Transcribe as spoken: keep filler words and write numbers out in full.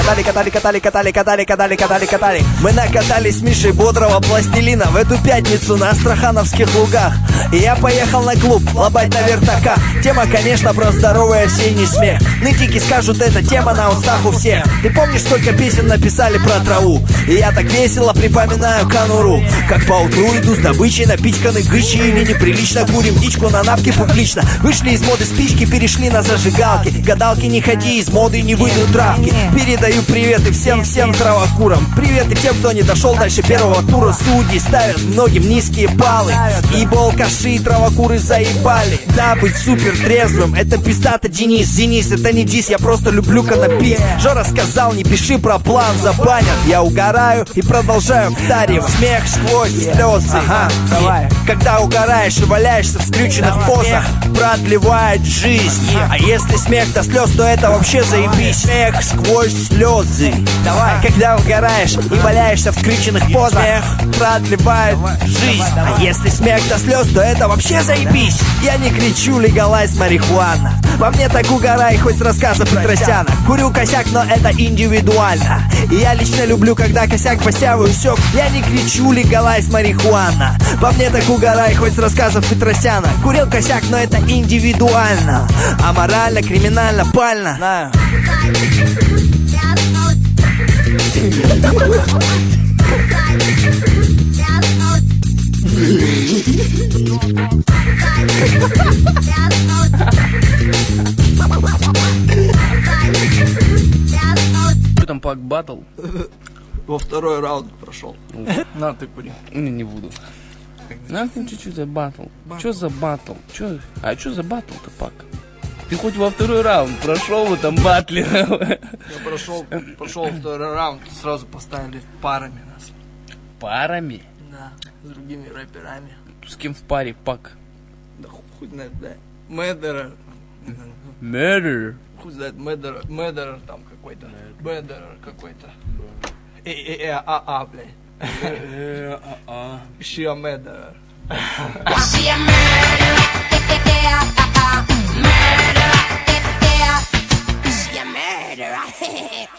катали, катали, катали, катали, катали, катали, катали, катали. Мы накатались с Мишей бодрого пластилина в эту пятницу на Астрахановских лугах. И я поехал на клуб лобать на вертаках. Тема, конечно, про здоровый осенний смех. Нытики скажут, это тема на устах у всех. Ты помнишь, сколько песен написали про траву? И я так весело припоминаю конуру, как поутру иду с добычей, напичканы гычи или неприлично курим дичку на напке публично. Вышли из моды спички, перешли на зажигалки. Гадалки, не ходи, из моды не выйдут травки. Передаю приветы всем-всем травокурам. Приветы тем, кто не дошел дальше первого тура. Судьи ставят многим низкие баллы, ибо алкаши и травокуры заебали. Да, быть супер трезвым, это пиздата Денис. Денис, это не дис, я просто люблю канапис. Жора сказал, не пиши про план, забанят. Я угораю и продолжаю втарив. Смех сквозь слезы. Ага, давай. Когда угораешь и валяешься в скрюченных позах, продлевает жизнь. А если смех до слез, то это вообще заебись. Смех сквозь слезы. Давай. Когда угораешь и валяешься в скрюченных позах, смех продлевает жизнь. А если смех до слез, то это вообще заебись. Я не кричу легалайз марихуана. Во мне так угорай, хоть с рассказов Петросяна. Курю косяк, но это индивидуально. И я лично люблю, когда косяк посяваю сёк. Я не кричу легалайз марихуана. Во мне так угорай, хоть с рассказов Петросяна. Курил косяк, но это индивидуально. Аморально, криминально, пально. Знаю. Что там, пак батл? Во второй раунд прошел. На, ты кури. Не, не буду. Нахуй чуть-чуть за батл. Чё за батл? Чё? А чё за батл-то, пак? Ты хоть во второй раунд прошел в этом батле? Я прошел, прошел во второй раунд, сразу поставили парами нас. Парами? Да, с другими рэперами. С кем в паре, пак? Да хуй знает, да. Мэддерер. Мэддерер? Хуй знает, Мэддерер, Мэддерер там какой-то. Мэддерер какой-то. Э-э-э-а-а, блядь. Э-э-а-а. Шиа Мэддерер. She a